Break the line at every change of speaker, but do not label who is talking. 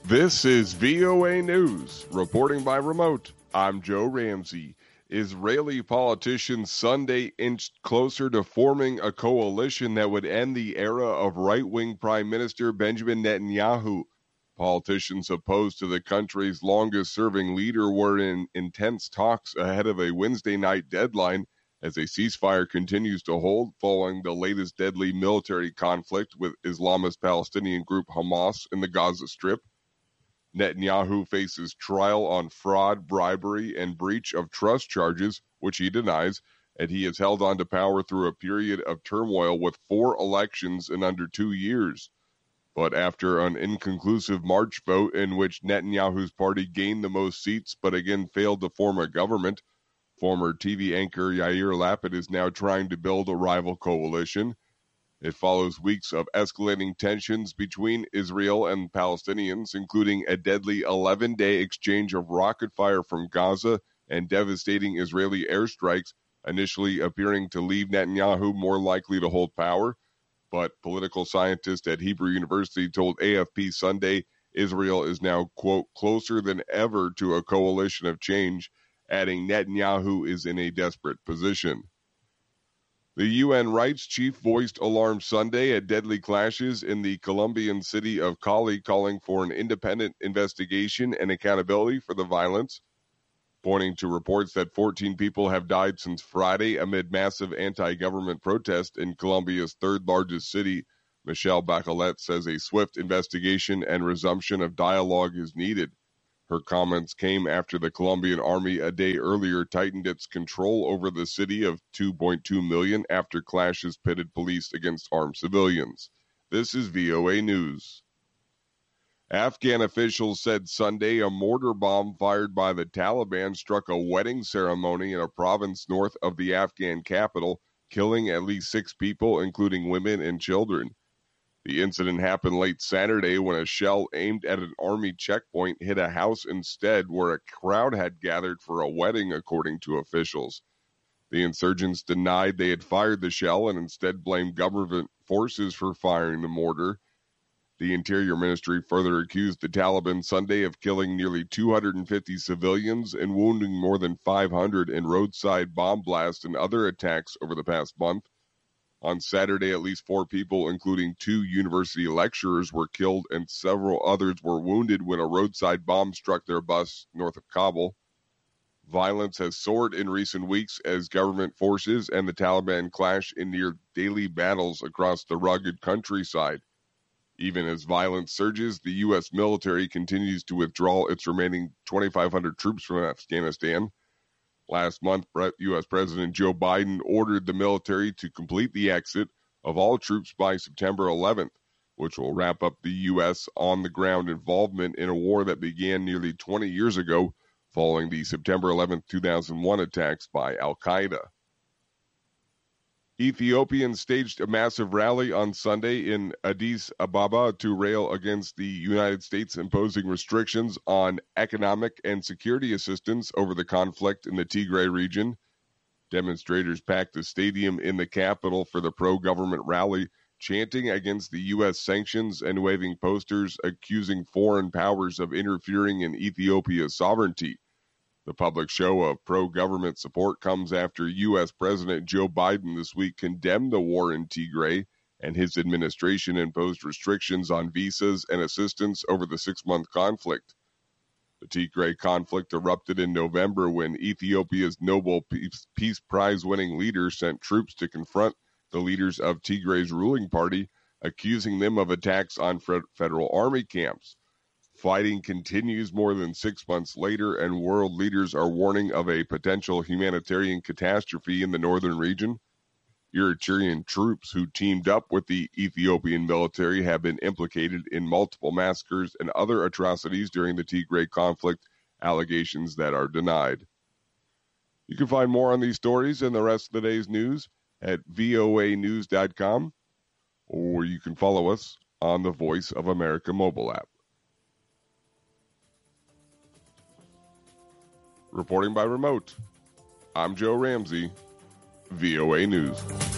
This is VOA News. Reporting by remote, I'm Joe Ramsey. Israeli politicians Sunday inched closer to forming a coalition that would end the era of right-wing Prime Minister Benjamin Netanyahu. Politicians opposed to the country's longest-serving leader were in intense talks ahead of a Wednesday night deadline as a ceasefire continues to hold following the latest deadly military conflict with Islamist Palestinian group Hamas in the Gaza Strip. Netanyahu faces trial on fraud, bribery, and breach of trust charges, which he denies, and he has held on to power through a period of turmoil with 4 elections in under 2 years. But after an inconclusive March vote in which Netanyahu's party gained the most seats but again failed to form a government, former TV anchor Yair Lapid is now trying to build a rival coalition. It follows weeks of escalating tensions between Israel and Palestinians, including a deadly 11-day exchange of rocket fire from Gaza and devastating Israeli airstrikes, initially appearing to leave Netanyahu more likely to hold power. But political scientists at Hebrew University told AFP Sunday Israel is now, quote, closer than ever to a coalition of change, adding Netanyahu is in a desperate position. The UN rights chief voiced alarm Sunday at deadly clashes in the Colombian city of Cali, calling for an independent investigation and accountability for the violence, pointing to reports that 14 people have died since Friday amid massive anti-government protest in Colombia's third-largest city. Michelle Bachelet says a swift investigation and resumption of dialogue is needed. Her comments came after the Colombian army a day earlier tightened its control over the city of 2.2 million after clashes pitted police against armed civilians. This is VOA News. Afghan officials said Sunday a mortar bomb fired by the Taliban struck a wedding ceremony in a province north of the Afghan capital, killing at least 6 people, including women and children. The incident happened late Saturday when a shell aimed at an army checkpoint hit a house instead where a crowd had gathered for a wedding, according to officials. The insurgents denied they had fired the shell and instead blamed government forces for firing the mortar. The Interior Ministry further accused the Taliban Sunday of killing nearly 250 civilians and wounding more than 500 in roadside bomb blasts and other attacks over the past month. On Saturday, at least 4 people, including 2 university lecturers, were killed and several others were wounded when a roadside bomb struck their bus north of Kabul. Violence has soared in recent weeks as government forces and the Taliban clash in near daily battles across the rugged countryside. Even as violence surges, the U.S. military continues to withdraw its remaining 2,500 troops from Afghanistan. Last month, U.S. President Joe Biden ordered the military to complete the exit of all troops by September 11th, which will wrap up the U.S. on-the-ground involvement in a war that began nearly 20 years ago following the September 11th, 2001 attacks by al-Qaeda. Ethiopians staged a massive rally on Sunday in Addis Ababa to rail against the United States imposing restrictions on economic and security assistance over the conflict in the Tigray region. Demonstrators packed the stadium in the capital for the pro-government rally, chanting against the U.S. sanctions and waving posters accusing foreign powers of interfering in Ethiopia's sovereignty. The public show of pro-government support comes after U.S. President Joe Biden this week condemned the war in Tigray, and his administration imposed restrictions on visas and assistance over the 6-month conflict. The Tigray conflict erupted in November when Ethiopia's Nobel Peace Prize-winning leader sent troops to confront the leaders of Tigray's ruling party, accusing them of attacks on federal army camps. Fighting continues more than 6 months later, and world leaders are warning of a potential humanitarian catastrophe in the northern region. Eritrean troops who teamed up with the Ethiopian military have been implicated in multiple massacres and other atrocities during the Tigray conflict, allegations that are denied. You can find more on these stories and the rest of the day's news at voanews.com, or you can follow us on the Voice of America mobile app. Reporting by remote, I'm Joe Ramsey, VOA News.